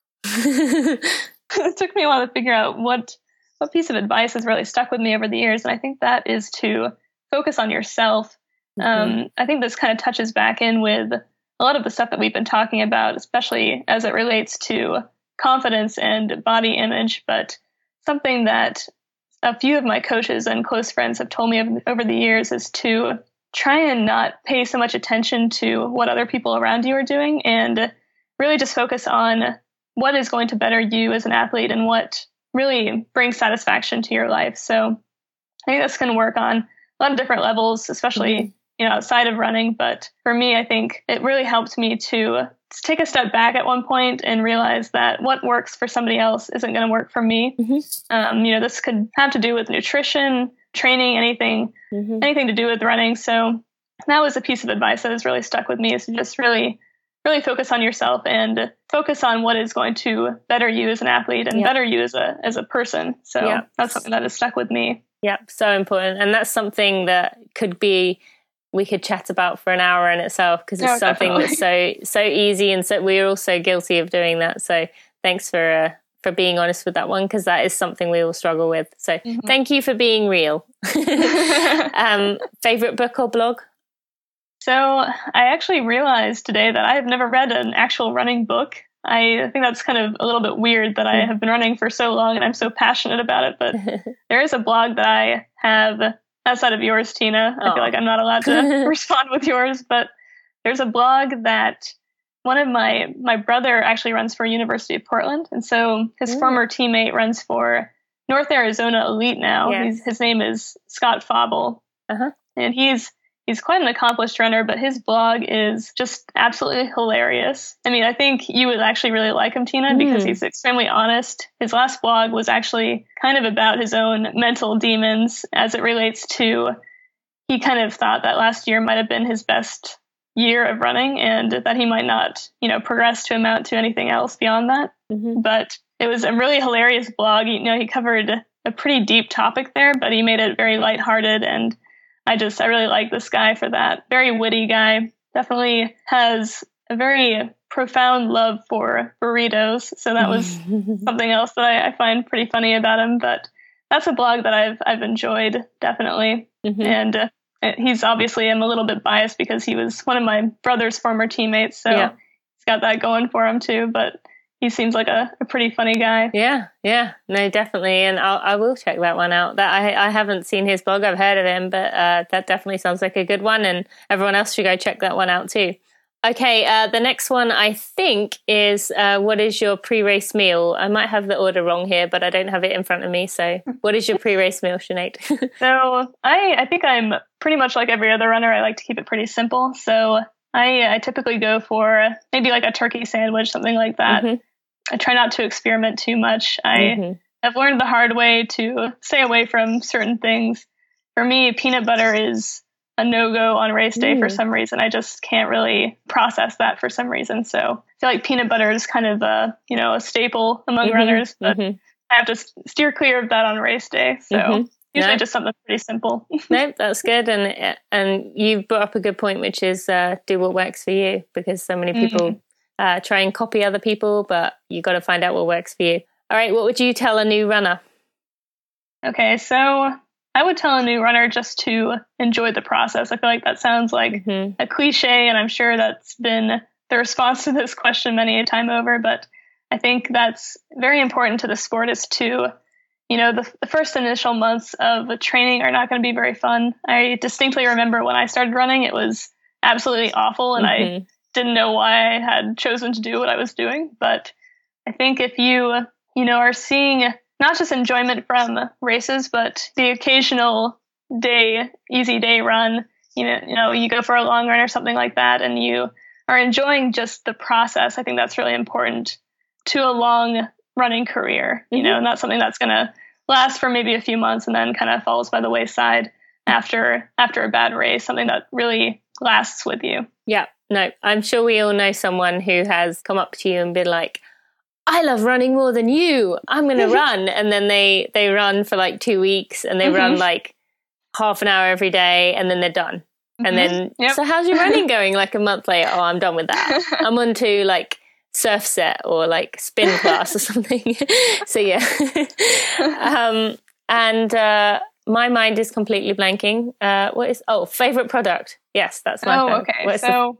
It took me a while to figure out what piece of advice has really stuck with me over the years, and I think that is to focus on yourself. I think this kind of touches back in with a lot of the stuff that we've been talking about, especially as it relates to confidence and body image. But something that a few of my coaches and close friends have told me over the years is to try and not pay so much attention to what other people around you are doing, and really just focus on what is going to better you as an athlete and what really brings satisfaction to your life. So I think that's going to work on a lot of different levels, especially outside of running. But for me, I think it really helped me to take a step back at one point and realize that what works for somebody else isn't going to work for me. This could have to do with nutrition, training, anything to do with running. So that was a piece of advice that has really stuck with me, is to just really focus on yourself and focus on what is going to better you as an athlete and better you as a person. So that's something that has stuck with me. Yeah, so important. And that's something that we could chat about for an hour in itself, because it's something that's so easy, and so we're also guilty of doing that. So thanks for being honest with that one, because that is something we all struggle with. So thank you for being real. Favorite book or blog? So I actually realized today that I have never read an actual running book. I think that's kind of a little bit weird that I have been running for so long and I'm so passionate about it. But there is a blog that I have outside of yours, Tina. I feel like I'm not allowed to respond with yours, but there's a blog that one of my brother actually runs for University of Portland. And so his former teammate runs for North Arizona Elite now. Yes. His name is Scott Fauble. And he's quite an accomplished runner, but his blog is just absolutely hilarious. I mean, I think you would actually really like him, Tina, because he's extremely honest. His last blog was actually kind of about his own mental demons as it relates to, he kind of thought that last year might have been his best year of running and that he might not, progress to amount to anything else beyond that. But it was a really hilarious blog. He covered a pretty deep topic there, but he made it very lighthearted, and I really like this guy for that. Very witty guy. Definitely has a very profound love for burritos. So that was something else that I find pretty funny about him. But that's a blog that I've enjoyed, definitely. And he's obviously, I'm a little bit biased because he was one of my brother's former teammates. So he's got that going for him too. But he seems like a pretty funny guy. Yeah. No, definitely. And I will check that one out. That I haven't seen his blog. I've heard of him, but that definitely sounds like a good one. And everyone else should go check that one out too. Okay, the next one I think is what is your pre-race meal? I might have the order wrong here, but I don't have it in front of me. So what is your pre-race meal, Sinead? So I think I'm pretty much like every other runner. I like to keep it pretty simple. So I typically go for maybe like a turkey sandwich, something like that. I try not to experiment too much. I have learned the hard way to stay away from certain things. For me, peanut butter is a no-go on race day for some reason. I just can't really process that for some reason. So I feel like peanut butter is kind of a staple among runners, but I have to steer clear of that on race day. So usually just something pretty simple. No, that's good. And you brought up a good point, which is do what works for you, because so many people try and copy other people, but you got to find out what works for you. All right, what would you tell a new runner? Okay, so I would tell a new runner just to enjoy the process. I feel like that sounds like a cliche, and I'm sure that's been the response to this question many a time over, but I think that's very important to the sport is to, the first initial months of training are not going to be very fun. I distinctly remember when I started running, it was absolutely awful, and I didn't know why I had chosen to do what I was doing. But I think if you, are seeing not just enjoyment from races, but the occasional easy day run, you go for a long run or something like that, and you are enjoying just the process. I think that's really important to a long running career, and that's something that's going to last for maybe a few months and then kind of falls by the wayside after a bad race, something that really lasts with you. Yeah, no, I'm sure we all know someone who has come up to you and been like, I love running more than you. I'm going to run. And then they run for like 2 weeks and they run like half an hour every day and then they're done. And then, so how's your running going? Like a month later, oh, I'm done with that. I'm on to like surf set or like spin class or something. So yeah. My mind is completely blanking. Favorite product. Yes, that's my okay. So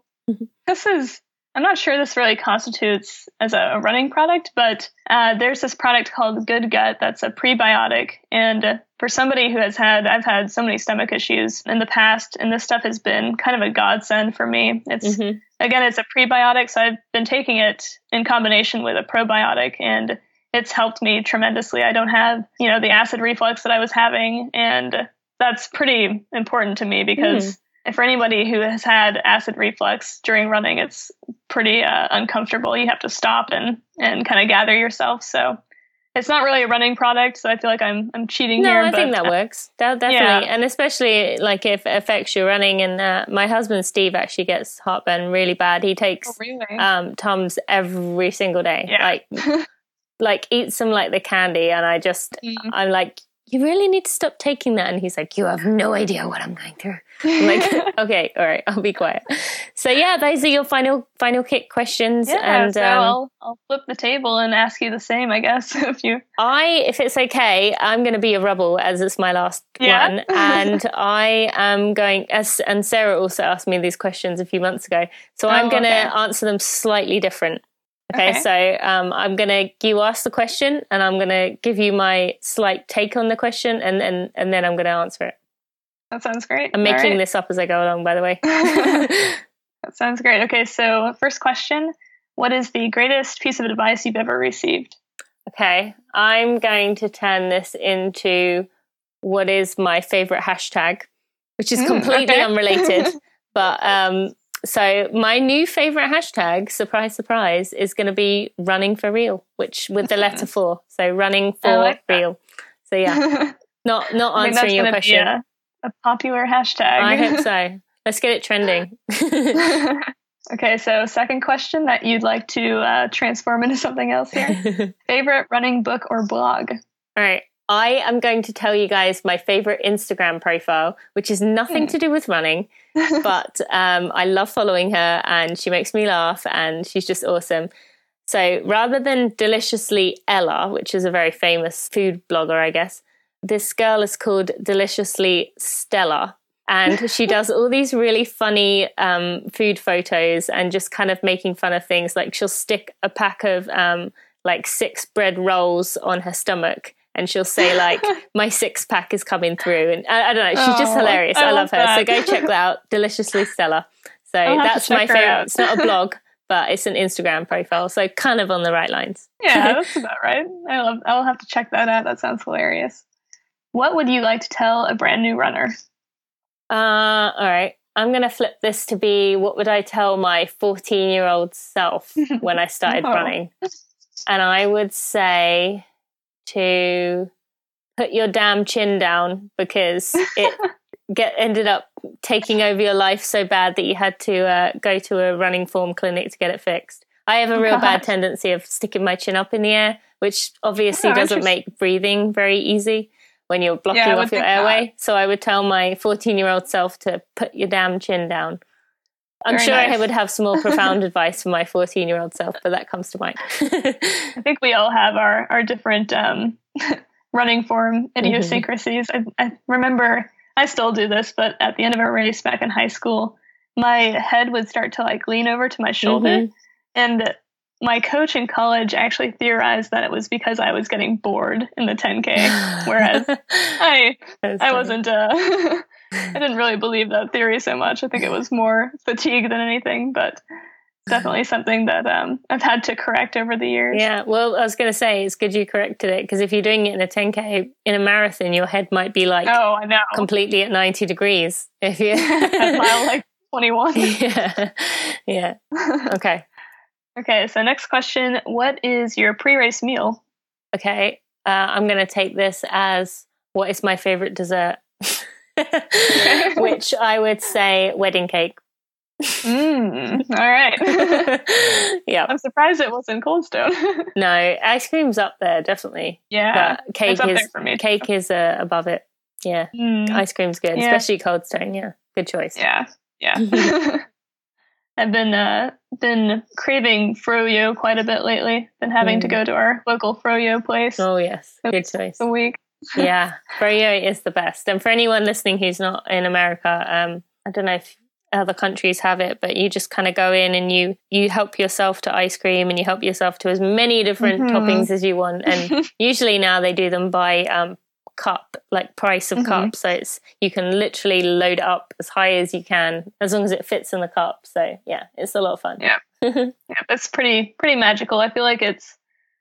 I'm not sure this really constitutes as a running product, but there's this product called Good Gut that's a prebiotic. And for somebody I've had so many stomach issues in the past, and this stuff has been kind of a godsend for me. It's again, it's a prebiotic, so I've been taking it in combination with a probiotic, and it's helped me tremendously. I don't have, the acid reflux that I was having, and that's pretty important to me because for anybody who has had acid reflux during running, it's pretty uncomfortable. You have to stop and kind of gather yourself. So it's not really a running product. So I feel like I'm cheating here. No, I think that works. Definitely. Yeah. And especially like if it affects your running. And my husband, Steve, actually gets heartburn really bad. He takes Tums every single day. Yeah. Like eats some like the candy. And I'm like, you really need to stop taking that. And he's like, you have no idea what I'm going through. I'm like, okay, all right, I'll be quiet. So yeah, those are your final kick questions. Yeah, and so I'll flip the table and ask you the same, I guess. If it's okay, I'm going to be a rebel as it's my last one. And I am going, and Sarah also asked me these questions a few months ago. So I'm going to answer them slightly different. Okay, so I'm going to, you ask the question and I'm going to give you my slight take on the question and then I'm going to answer it. That sounds great. I'm making this up as I go along, by the way. That sounds great. Okay, so first question, what is the greatest piece of advice you've ever received? Okay, I'm going to turn this into what is my favorite hashtag, which is completely unrelated. But so my new favorite hashtag, surprise, surprise, is going to be running for real, which with the letter 4. So running for real. So yeah, not answering your question. A popular hashtag. I hope so. Let's get it trending. Okay, so second question that you'd like to transform into something else here. Favorite running book or blog? All right. I am going to tell you guys my favorite Instagram profile, which is nothing to do with running, but I love following her and she makes me laugh and she's just awesome. So rather than Deliciously Ella, which is a very famous food blogger, I guess, this girl is called Deliciously Stella. And she does all these really funny food photos and just kind of making fun of things. Like she'll stick a pack of like 6 bread rolls on her stomach. And she'll say like, my 6-pack is coming through. And I don't know, she's just hilarious. I love her. That. So go check that out. Deliciously Stella. So that's my favorite. It's not a blog, but it's an Instagram profile. So kind of on the right lines. Yeah, that's about right. I'll have to check that out. That sounds hilarious. What would you like to tell a brand new runner? All right. I'm going to flip this to be, what would I tell my 14-year-old self when I started running? And I would say to put your damn chin down because it ended up taking over your life so bad that you had to go to a running form clinic to get it fixed. I have a real bad tendency of sticking my chin up in the air, which obviously doesn't make breathing very easy when you're blocking off your airway. So I would tell my 14-year-old self to put your damn chin down. I'm sure I would have some more profound advice for my 14-year-old self, but that comes to mind. I think we all have our different running form idiosyncrasies. I remember, I still do this, but at the end of a race back in high school, my head would start to like lean over to my shoulder. And my coach in college actually theorized that it was because I was getting bored in the 10K, whereas I wasn't... I didn't really believe that theory so much. I think it was more fatigue than anything, but definitely something that I've had to correct over the years. Yeah, well, I was going to say, it's good you corrected it, because if you're doing it in a 10K, in a marathon, your head might be like, oh, I know, completely at 90 degrees. If you at mile like 21. Yeah. Okay. Okay, so next question. What is your pre-race meal? Okay. I'm going to take this as, what is my favorite dessert? Which I would say wedding cake. All right. Yeah. I'm surprised it wasn't Cold Stone. No, ice cream's up there, definitely. Yeah. But cake is above it. Yeah. Ice cream's good, especially Cold Stone. Yeah. Good choice. Yeah. I've been craving froyo quite a bit lately. Been having to go to our local froyo place. Oh yes, good choice. A week. Yeah, froyo is the best. And for anyone listening who's not in America, I don't know if other countries have it, but you just kind of go in and you help yourself to ice cream, and you help yourself to as many different toppings as you want. And usually now they do them by cup, like price of cup, so you can literally load it up as high as you can, as long as it fits in the cup. So yeah, it's a lot of fun. Yeah, it's pretty magical. I feel like it's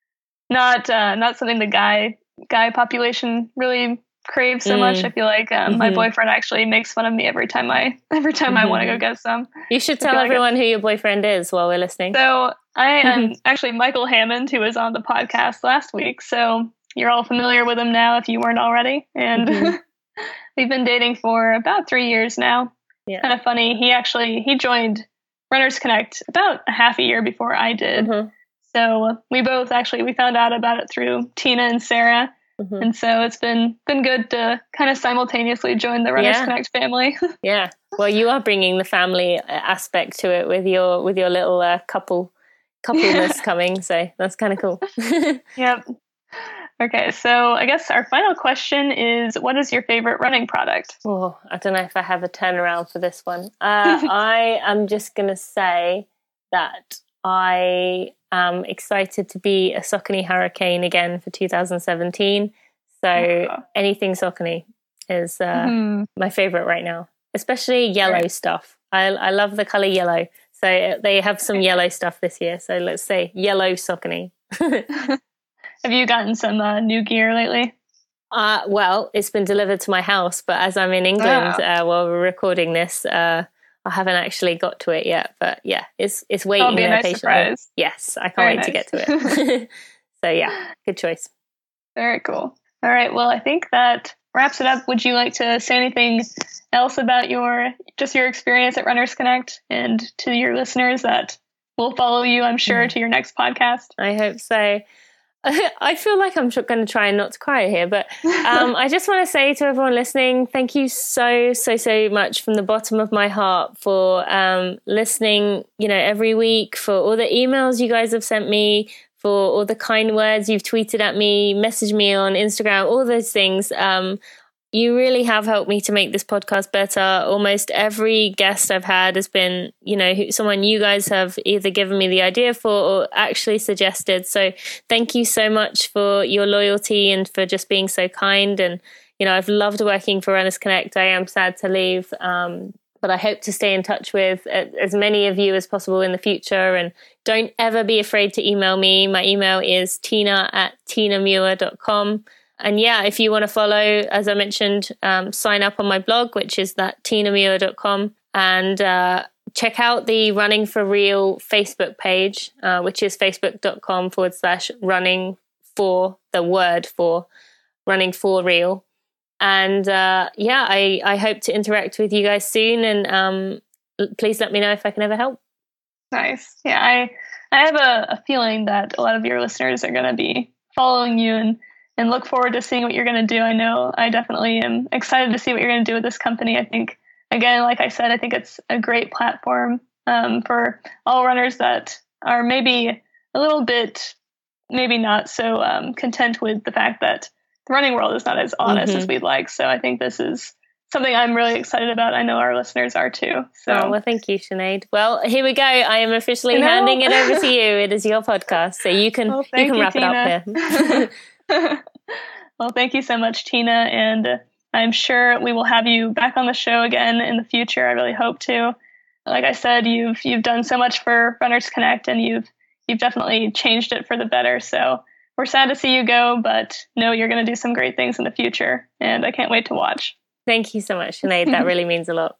not something the guy population really craves so much. I feel like my boyfriend actually makes fun of me every time I want to go get some. You should tell everyone who your boyfriend is while we're listening. So I am actually Michael Hammond, who was on the podcast last week. So you're all familiar with him now if you weren't already. And we've been dating for about 3 years now. Yeah. Kind of funny. He joined Runners Connect about a half a year before I did. So we found out about it through Tina and Sarah. And so it's been good to kind of simultaneously join the Runners Connect family. Yeah. Well, you are bringing the family aspect to it with your little coupleness coming. So that's kind of cool. Yep. Okay, so I guess our final question is, what is your favorite running product? Oh, I don't know if I have a turnaround for this one. I am just going to say that I am excited to be a Saucony Hurricane again for 2017. So anything Saucony is my favorite right now, especially yellow stuff. I love the color yellow. So they have some yellow stuff this year. So let's say yellow Saucony. Have you gotten some new gear lately? Well, it's been delivered to my house, but as I'm in England while we're recording this, I haven't actually got to it yet. But yeah, it's waiting. That'll be a nice surprise. Yes, I can't wait to get to it. So yeah, good choice. Very cool. All right, well, I think that wraps it up. Would you like to say anything else about your experience at Runners Connect, and to your listeners that will follow you, I'm sure, to your next podcast? I hope so. I feel like I'm going to try not to cry here, but I just want to say to everyone listening, thank you so much from the bottom of my heart for listening, every week, for all the emails you guys have sent me, for all the kind words you've tweeted at me, messaged me on Instagram, all those things. You really have helped me to make this podcast better. Almost every guest I've had has been, someone you guys have either given me the idea for or actually suggested. So thank you so much for your loyalty and for just being so kind. And, I've loved working for Runners Connect. I am sad to leave, but I hope to stay in touch with as many of you as possible in the future. And don't ever be afraid to email me. My email is tina@tinamuir.com. And yeah, if you want to follow, as I mentioned, sign up on my blog, which is that tinamuir.com, and check out the Running for Real Facebook page, which is facebook.com/running for the word for running for real. And I hope to interact with you guys soon. And please let me know if I can ever help. Nice. Yeah, I have a feeling that a lot of your listeners are going to be following you and look forward to seeing what you're going to do. I know I definitely am excited to see what you're going to do with this company. I think, again, like I said, I think it's a great platform for all runners that are maybe a little bit, maybe not so content with the fact that the running world is not as honest as we'd like. So I think this is something I'm really excited about. I know our listeners are too. So well, thank you, Sinead. Well, here we go. I am officially handing it over to you. It is your podcast, so you can wrap it up here. Well, thank you so much, Tina, and I'm sure we will have you back on the show again in the future. I really hope to. Like I said, you've done so much for Runners Connect, and you've definitely changed it for the better. So we're sad to see you go, but know you're going to do some great things in the future, and I can't wait to watch. Thank you so much, Sinead. That really means a lot.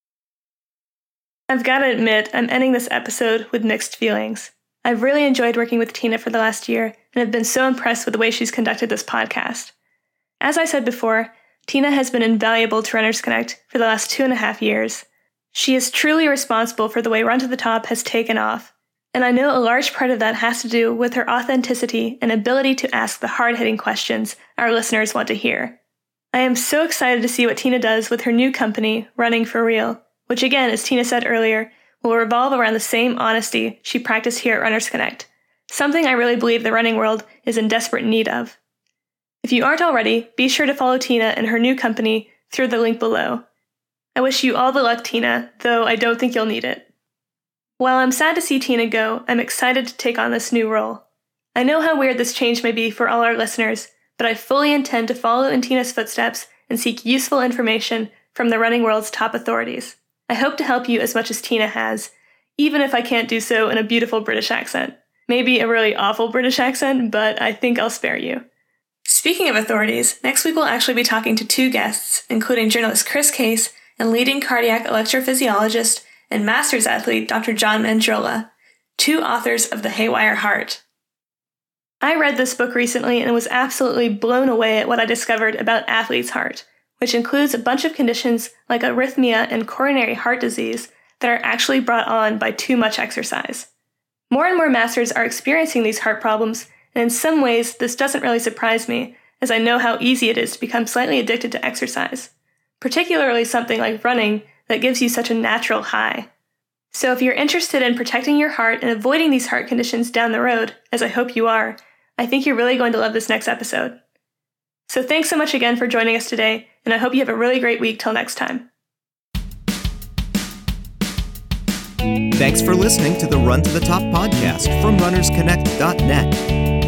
I've got to admit, I'm ending this episode with mixed feelings. I've really enjoyed working with Tina for the last year, and have been so impressed with the way she's conducted this podcast. As I said before, Tina has been invaluable to Runners Connect for the last 2.5 years. She is truly responsible for the way Run to the Top has taken off, and I know a large part of that has to do with her authenticity and ability to ask the hard-hitting questions our listeners want to hear. I am so excited to see what Tina does with her new company, Running for Real, which again, as Tina said earlier, will revolve around the same honesty she practiced here at Runners Connect, something I really believe the running world is in desperate need of. If you aren't already, be sure to follow Tina and her new company through the link below. I wish you all the luck, Tina, though I don't think you'll need it. While I'm sad to see Tina go, I'm excited to take on this new role. I know how weird this change may be for all our listeners, but I fully intend to follow in Tina's footsteps and seek useful information from the running world's top authorities. I hope to help you as much as Tina has, even if I can't do so in a beautiful British accent. Maybe a really awful British accent, but I think I'll spare you. Speaking of authorities, next week we'll actually be talking to 2 guests, including journalist Chris Case and leading cardiac electrophysiologist and masters athlete Dr. John Mandrola, 2 authors of The Haywire Heart. I read this book recently and was absolutely blown away at what I discovered about athlete's heart, which includes a bunch of conditions like arrhythmia and coronary heart disease that are actually brought on by too much exercise. More and more masters are experiencing these heart problems, and in some ways this doesn't really surprise me, as I know how easy it is to become slightly addicted to exercise, particularly something like running that gives you such a natural high. So if you're interested in protecting your heart and avoiding these heart conditions down the road, as I hope you are, I think you're really going to love this next episode. So thanks so much again for joining us today, and I hope you have a really great week till next time. Thanks for listening to the Run to the Top podcast from runnersconnect.net.